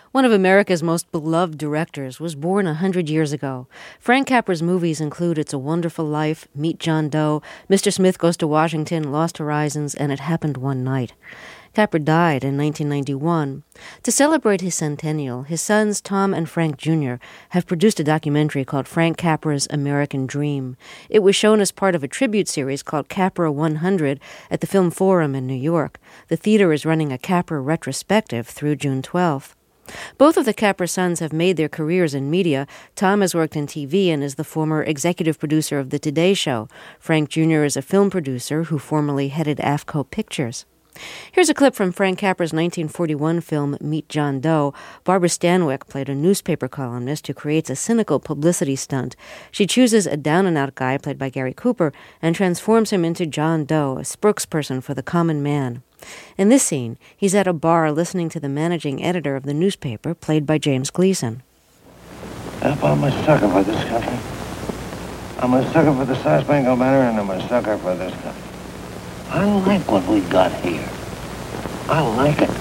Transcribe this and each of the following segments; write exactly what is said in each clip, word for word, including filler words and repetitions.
One of America's most beloved directors was born a hundred years ago. Frank Capra's movies include It's a Wonderful Life, Meet John Doe, Mister Smith Goes to Washington, Lost Horizons, and It Happened One Night. Capra died in nineteen ninety-one. To celebrate his centennial, his sons Tom and Frank Junior have produced a documentary called Frank Capra's American Dream. It was shown as part of a tribute series called Capra one hundred at the Film Forum in New York. The theater is running a Capra retrospective through June twelfth. Both of the Capra sons have made their careers in media. Tom has worked in T V and is the former executive producer of The Today Show. Frank Junior is a film producer who formerly headed AFCO Pictures. Here's a clip from Frank Capra's nineteen forty-one film Meet John Doe. Barbara Stanwyck played a newspaper columnist who creates a cynical publicity stunt. She chooses a down-and-out guy played by Gary Cooper and transforms him into John Doe, a spokesperson for the common man. In this scene, he's at a bar listening to the managing editor of the newspaper, played by James Gleason. Yep, I'm a sucker for this country. I'm a sucker for the Star-Spangled Banner, and I'm a sucker for this country. I like what we got here. I like it.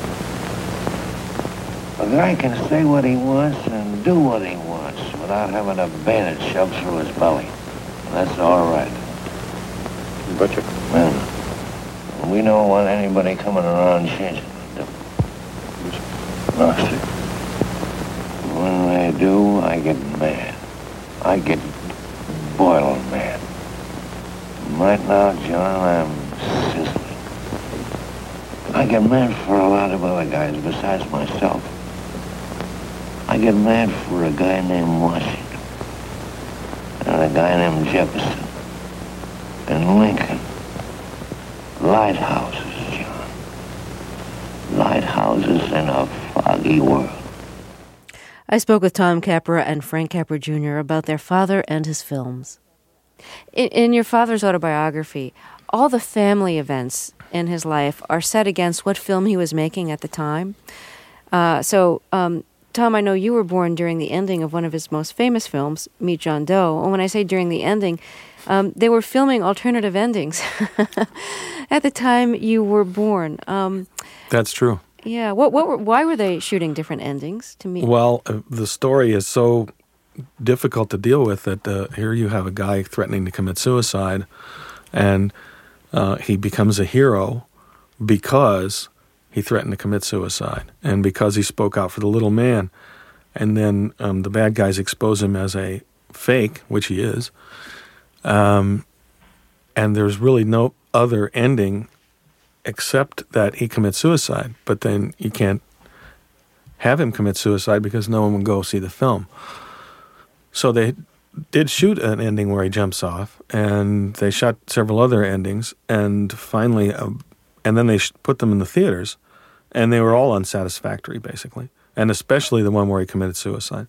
A guy can say what he wants and do what he wants without having a bayonet shoved through his belly. That's all right. Butcher. Man, we don't want anybody coming around changing the No, see. When they do, I get mad. I get boiling mad. Right now, John, I'm sizzling. I get mad for a lot of other guys besides myself. I get mad for a guy named Washington, and a guy named Jefferson, and Lincoln. Lighthouses, John. Lighthouses in a foggy world. I spoke with Tom Capra and Frank Capra Junior about their father and his films. In, in your father's autobiography, all the family events in his life are set against what film he was making at the time. Uh, so, um, Tom, I know you were born during the ending of one of his most famous films, Meet John Doe. And when I say during the ending, um, they were filming alternative endings at the time you were born. Um, That's true. Yeah. What? What? Were, why were they shooting different endings to me? Well, uh, the story is so difficult to deal with that uh, here you have a guy threatening to commit suicide, and uh, he becomes a hero because he threatened to commit suicide and because he spoke out for the little man. And then um, the bad guys expose him as a fake, which he is. Um, and there's really no other ending except that he commits suicide. But then you can't have him commit suicide because no one would go see the film. So they did shoot an ending where he jumps off, and they shot several other endings, and finally, uh, and then they sh- put them in the theaters, and they were all unsatisfactory, basically, and especially the one where he committed suicide.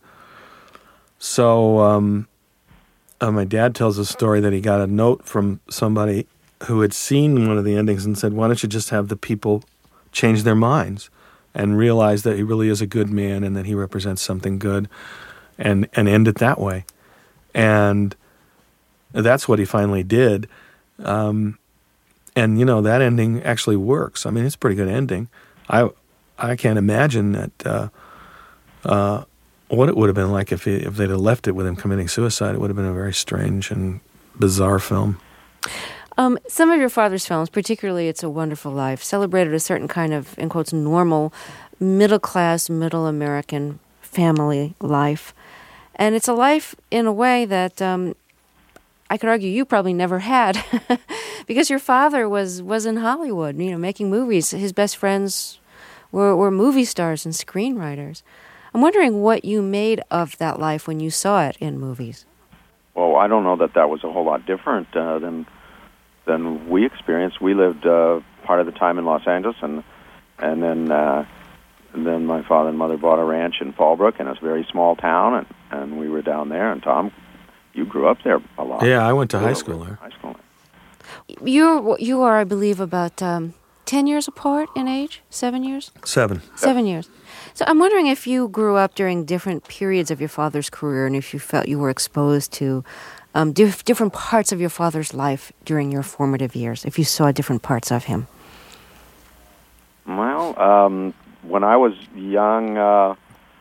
So um, uh, my dad tells a story that he got a note from somebody who had seen one of the endings and said, why don't you just have the people change their minds and realize that he really is a good man and that he represents something good, and, and end it that way. And that's what he finally did. Um, and, you know, that ending actually works. I mean, it's a pretty good ending. I I can't imagine that uh, uh, what it would have been like if he, if they'd have left it with him committing suicide. It would have been a very strange and bizarre film. Um, some of your father's films, particularly It's a Wonderful Life, celebrated a certain kind of, in quotes, normal, middle-class, middle American family life. And it's a life in a way that um, I could argue you probably never had because your father was, was in Hollywood, you know, making movies. His best friends were, were movie stars and screenwriters. I'm wondering what you made of that life when you saw it in movies. Well, I don't know that that was a whole lot different uh, than than we experienced. We lived uh, part of the time in Los Angeles, and and then uh, and then my father and mother bought a ranch in Fallbrook in a very small town, and, and we were down there. And Tom, you grew up there a lot. Yeah, I went to high school there. High school. You're you are, I believe, about um, ten years apart in age. Seven years. Seven. Seven years. So I'm wondering if you grew up during different periods of your father's career, and if you felt you were exposed to um, diff- different parts of your father's life during your formative years, if you saw different parts of him. Well, um, when I was young, uh,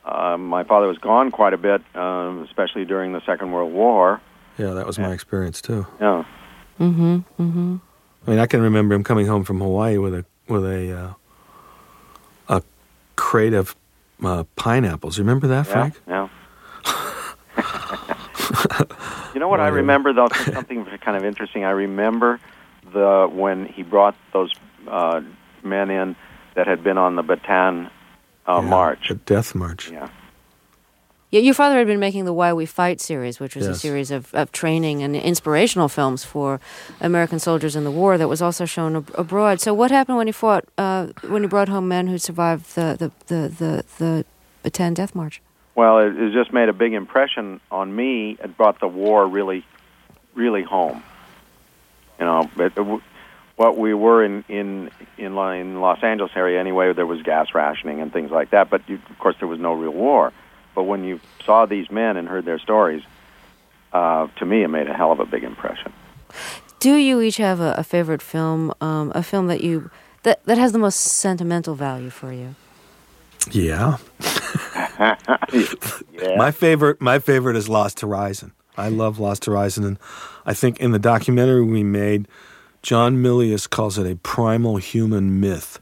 uh, my father was gone quite a bit, um, especially during the Second World War. Yeah, that was my experience too. Yeah. Mm-hmm. Mm-hmm. I mean, I can remember him coming home from Hawaii with a with a uh, a crate of uh, pineapples. You remember that, Frank? Yeah. You know what I remember, though, something kind of interesting. I remember the when he brought those uh, men in that had been on the Bataan uh, Yeah, March. the Death March. Yeah. Yeah, your father had been making the Why We Fight series, which was Yes. a series of, of training and inspirational films for American soldiers in the war that was also shown ab- abroad. So what happened when he fought, uh, when he brought home men who survived the, the, the, the, the Bataan Death March? Well, it, it just made a big impression on me. It brought the war really, really home. You know, but it, what we were in in in, La- in Los Angeles area anyway, there was gas rationing and things like that. But you, of course, there was no real war. But when you saw these men and heard their stories, uh, to me, it made a hell of a big impression. Do you each have a, a favorite film, um, a film that you that, that has the most sentimental value for you? Yeah. Yeah. My favorite, my favorite is Lost Horizon. I love Lost Horizon, and I think in the documentary we made, John Milius calls it a primal human myth,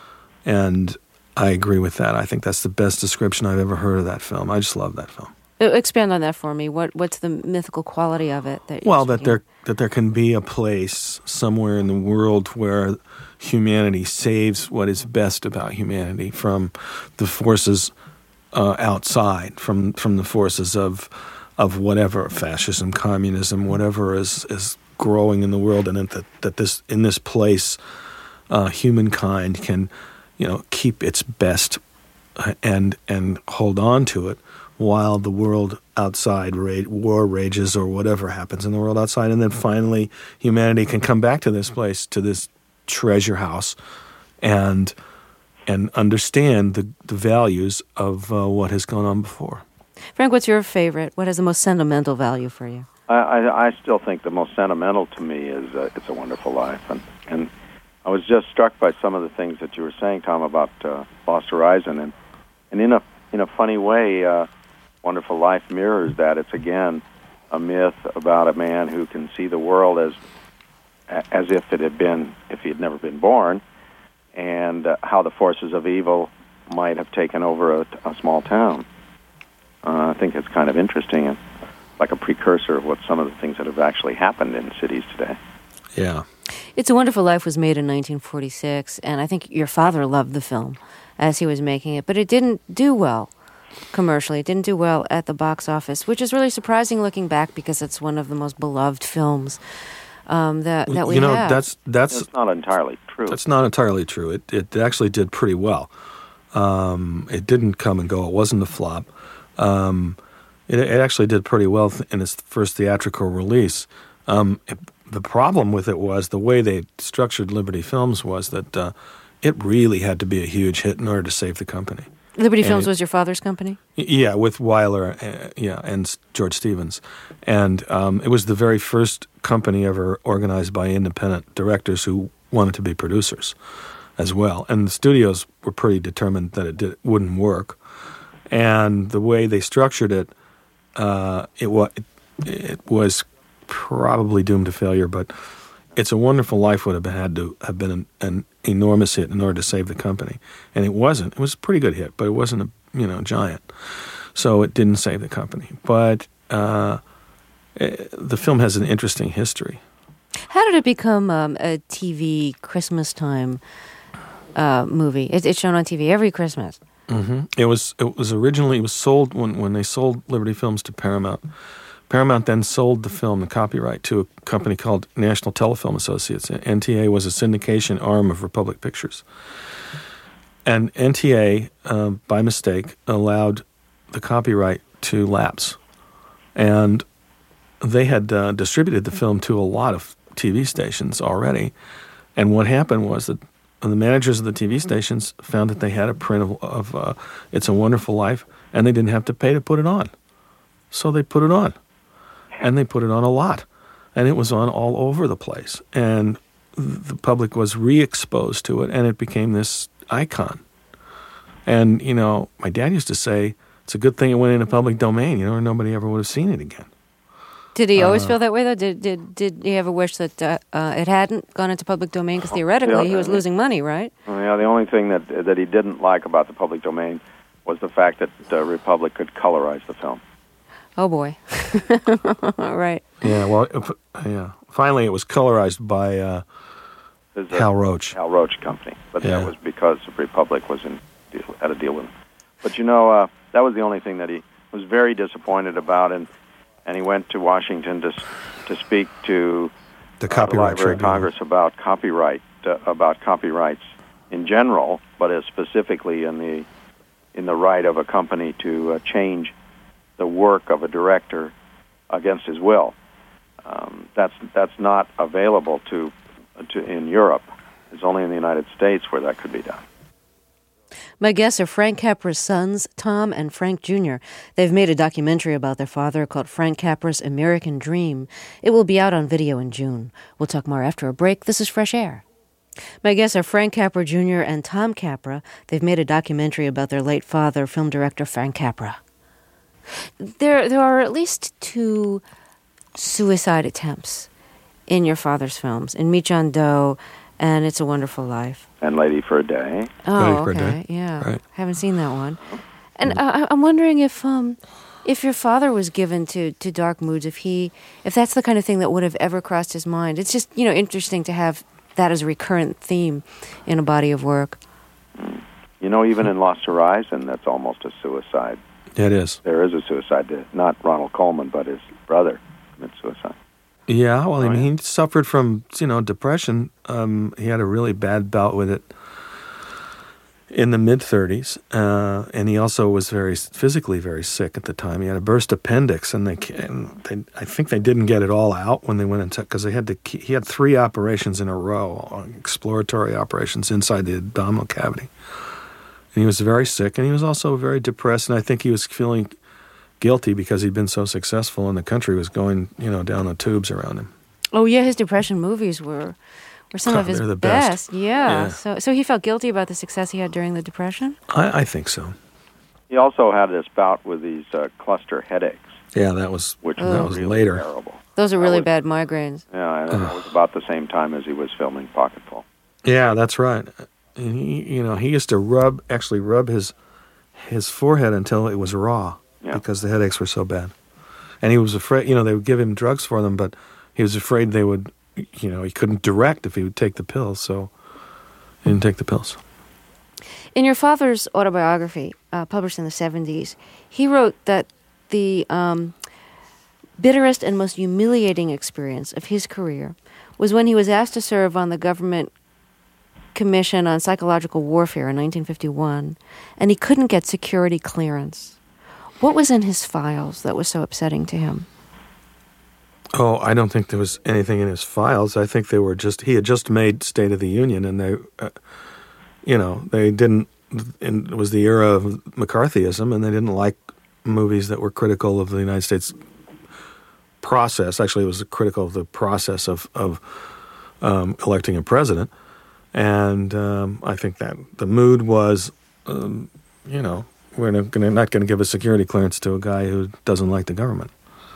and I agree with that. I think that's the best description I've ever heard of that film. I just love that film. Uh, Expand on that for me. What what's the mythical quality of it? That you're Well, that speaking there that there can be a place somewhere in the world where humanity saves what is best about humanity from the forces uh, outside, from from the forces of of whatever, fascism, communism, whatever is is growing in the world, and that that this in this place, uh, humankind can, you know, keep its best uh, and and hold on to it while the world outside ra- war rages or whatever happens in the world outside, and then finally humanity can come back to this place, to this treasure house, and and understand the the values of uh, what has gone on before. Frank, what's your favorite? What has the most sentimental value for you? I, I, I still think the most sentimental to me is uh, It's a Wonderful Life. And, and I was just struck by some of the things that you were saying, Tom, about uh, Lost Horizon. And, and in a in a funny way, uh, Wonderful Life mirrors that. It's, again, a myth about a man who can see the world as as if it had been, if he had never been born, and uh, how the forces of evil might have taken over a, a small town. Uh, I think it's kind of interesting and like a precursor of what some of the things that have actually happened in cities today. Yeah. It's a Wonderful Life was made in nineteen forty-six, and I think your father loved the film as he was making it, but it didn't do well commercially. It didn't do well at the box office, which is really surprising looking back because it's one of the most beloved films um, that, that we you know, have. that's that's It's not entirely true. That's not entirely true. It it actually did pretty well. Um, it didn't come and go. It wasn't a flop. Um, it, it actually did pretty well th- in its first theatrical release. Um, it, the problem with it was the way they structured Liberty Films was that uh, it really had to be a huge hit in order to save the company. Liberty and Films it- was your father's company? Y- Yeah, with Weiler, uh, yeah, and S- George Stevens, and um, it was the very first company ever organized by independent directors who wanted to be producers, as well. And the studios were pretty determined that it did, wouldn't work, and the way they structured it, uh, it was it, it was probably doomed to failure. But It's a Wonderful Life would have had to have been an, an enormous hit in order to save the company, and it wasn't. It was a pretty good hit, but it wasn't a you know giant, so it didn't save the company. But uh, it, the film has an interesting history. How did it become um, a T V Christmas time uh, movie? It, it's shown on T V every Christmas. Mm-hmm. It was it was originally it was sold when when they sold Liberty Films to Paramount. Paramount then sold the film, the copyright, to a company called National Telefilm Associates. N T A was a syndication arm of Republic Pictures. And N T A, uh, by mistake, allowed the copyright to lapse. And they had uh, distributed the film to a lot of T V stations already. And what happened was that the managers of the T V stations found that they had a print of, of uh, It's a Wonderful Life, and they didn't have to pay to put it on. So they put it on. And they put it on a lot. And it was on all over the place. And the public was re-exposed to it, and it became this icon. And, you know, my dad used to say, it's a good thing it went into public domain, you know, or nobody ever would have seen it again. Did he always Uh, feel that way, though? Did did did he ever wish that uh, uh, it hadn't gone into public domain? Because theoretically, Yeah, he was uh, losing money, right? Well, yeah, the only thing that that he didn't like about the public domain was the fact that uh, Republic could colorize the film. Oh boy, right. Yeah, well, if- yeah. Finally, it was colorized by uh, There's a Hal Roach. Hal Roach Company, but Yeah. that was because the Republic was in deal, had a deal with him. But you know, uh, that was the only thing that he was very disappointed about, and and he went to Washington to s- to speak to The uh, the Copyright Library of Tribunal. Congress about copyright uh, about copyrights in general, but as specifically in the in the right of a company to uh, change the work of a director against his will. Um, that's that's not available to to in Europe. It's only in the United States where that could be done. My guests are Frank Capra's sons, Tom and Frank Junior They've made a documentary about their father called Frank Capra's American Dream. It will be out on video in June. We'll talk more after a break. This is Fresh Air. My guests are Frank Capra Junior and Tom Capra. They've made a documentary about their late father, film director Frank Capra. There, there are at least two suicide attempts in your father's films, in Meet John Doe and It's a Wonderful Life. And Lady for a Day. Oh, Lady for a okay, Day. yeah. Right. Haven't seen that one. And I, I'm wondering if um, if your father was given to, to dark moods, if he, if that's the kind of thing that would have ever crossed his mind. It's just, you know, interesting to have that as a recurrent theme in a body of work. You know, even in Lost Horizon, that's almost a suicide. It is. There is a suicide. Not Ronald Coleman, but his brother commits suicide. Yeah, well, I Oh, mean, yeah. he suffered from, you know, depression. Um, he had a really bad bout with it in the mid-thirties, uh, and he also was very physically very sick at the time. He had a burst appendix, and they, and they I think they didn't get it all out when they went into, because they had to. Keep, he had three operations in a row, uh, exploratory operations inside the abdominal cavity, and he was very sick, and he was also very depressed, and I think he was feeling guilty because he'd been so successful and the country was going, you know, down the tubes around him. Oh yeah, his depression movies were were some Oh, of his they're the best. Yeah. Yeah. So so he felt guilty about the success he had during the depression. I, I think so. He also had this bout with these uh, cluster headaches, Yeah, that was which that was was really later. terrible. Those are That really was- bad migraines. Yeah, and it was about the same time as he was filming Pocketful. Yeah, that's right. And he, you know, he used to rub, actually rub his his forehead until it was raw Yeah. because the headaches were so bad. And he was afraid, you know, they would give him drugs for them, but he was afraid they would, you know, he couldn't direct if he would take the pills, so he didn't take the pills. In your father's autobiography, uh, published in the seventies, he wrote that the um, bitterest and most humiliating experience of his career was when he was asked to serve on the government Commission on Psychological Warfare in nineteen fifty-one, and he couldn't get security clearance. What was in his files that was so upsetting to him? Oh, I don't think there was anything in his files. I think they were just, he had just made State of the Union, and they, uh, you know, they didn't, and it was the era of McCarthyism, and they didn't like movies that were critical of the United States process. Actually, it was critical of the process of, of um, electing a president. And um, I think that the mood was, um, you know, we're not going not going to give a security clearance to a guy who doesn't like the government.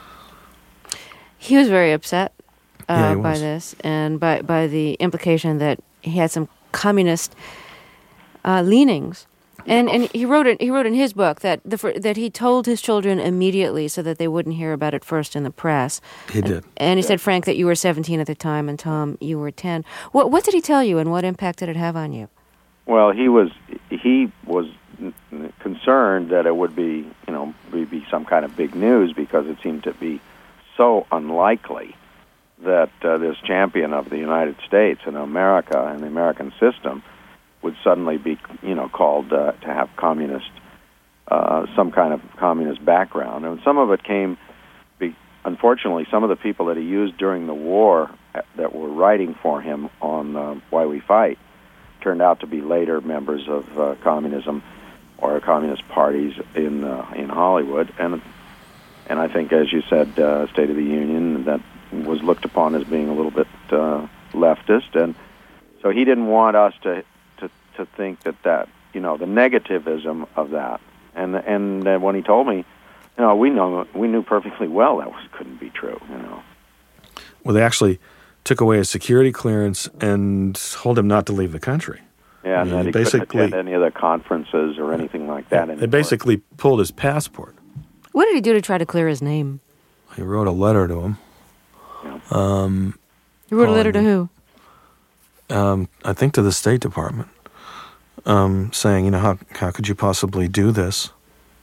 He was very upset uh, Yeah, he by was. this and by, by the implication that he had some communist uh, leanings. And and he wrote it. He wrote in his book that the fir- that he told his children immediately so that they wouldn't hear about it first in the press. He did. And he said, Frank, that you were seventeen at the time, and Tom, you were ten. What what did he tell you, and what impact did it have on you? Well, he was he was n- n- concerned that it would be, you know, be, be some kind of big news because it seemed to be so unlikely that uh, this champion of the United States and America and the American system would suddenly be, you know, called uh, to have communist, uh, some kind of communist background. And some of it came, be, unfortunately, some of the people that he used during the war that were writing for him on uh, Why We Fight turned out to be later members of uh, communism or communist parties in uh, in Hollywood. And and I think, as you said, uh, State of the Union, that was looked upon as being a little bit uh, leftist. And so he didn't want us to to think that that, you know, the negativism of that And and uh, when he told me, you know, we know we knew perfectly well that was couldn't be true. You know. Well, they actually took away his security clearance and told him not to leave the country. Yeah, and I mean, that he basically, couldn't attend any of the conferences or anything like that They anymore. basically pulled his passport. What did he do to try to clear his name? He wrote a letter to him. Yeah. Um, He wrote a letter to calling- who? um, I think to the State Department, um, saying, you know, how how could you possibly do this?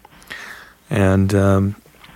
And um,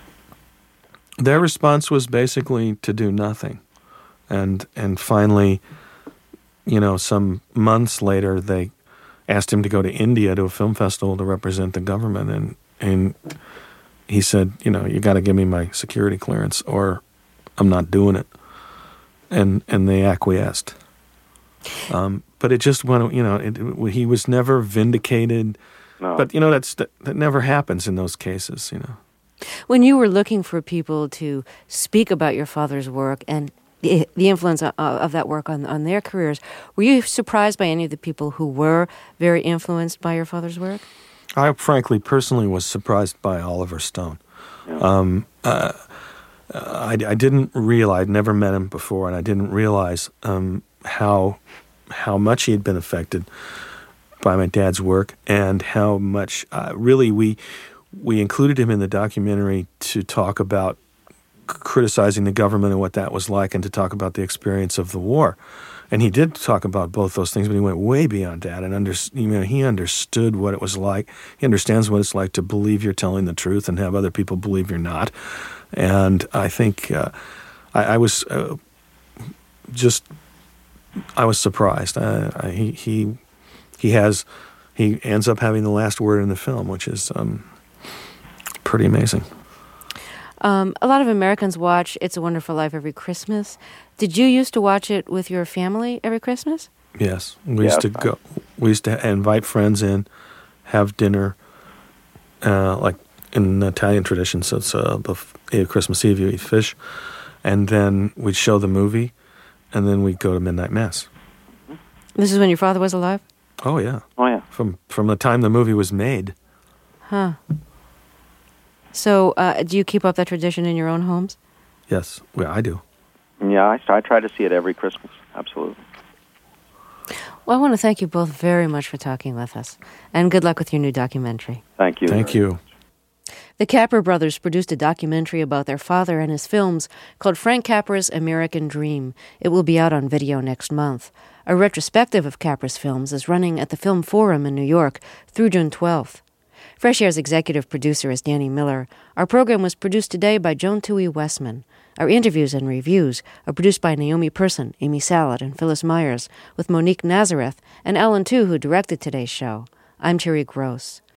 their response was basically to do nothing. And and finally, you know, some months later, they asked him to go to India to a film festival to represent the government, and and he said, you know, you got to give me my security clearance, or I'm not doing it. And and they acquiesced. Um, but it just went, you know, it, it, he was never vindicated. No. But you know, that's that, that never happens in those cases, you know. When you were looking for people to speak about your father's work and the, the influence of, of that work on, on their careers, were you surprised by any of the people who were very influenced by your father's work? I frankly, personally, was surprised by Oliver Stone. Yeah. Um, uh, I, I didn't realize, I'd never met him before, and I didn't realize um, how how much he had been affected by my dad's work, and how much uh, really we we included him in the documentary to talk about c- criticizing the government and what that was like, and to talk about the experience of the war. And he did talk about both those things, but he went way beyond that, and under, you know, he understood what it was like. He understands what it's like to believe you're telling the truth and have other people believe you're not. And I think uh, I, I was uh, just I was surprised. I, I, he he he has he ends up having the last word in the film, which is um, pretty amazing. Um, a lot of Americans watch It's a Wonderful Life every Christmas. Did you used to watch it with your family every Christmas? Yes, we used to Yes. go. We used to invite friends in, have dinner, uh, like in the Italian tradition. So it's uh, the f- eh, Christmas Eve you eat fish, and then we'd show the movie, and then we'd go to midnight mass. This is when your father was alive? Oh yeah, Oh yeah. from from the time the movie was made. Huh. So uh, do you keep up that tradition in your own homes? Yes, well, I do. Yeah, I, I try to see it every Christmas. Absolutely. Well, I want to thank you both very much for talking with us. And good luck with your new documentary. Thank you. Thank you. The Capra brothers produced a documentary about their father and his films called Frank Capra's American Dream. It will be out on video next month. A retrospective of Capra's films is running at the Film Forum in New York through June twelfth. Fresh Air's executive producer is Danny Miller. Our program was produced today by Joan Tui Westman. Our interviews and reviews are produced by Naomi Person, Amy Salad, and Phyllis Myers, with Monique Nazareth and Ellen Tu, who directed today's show. I'm Terry Gross.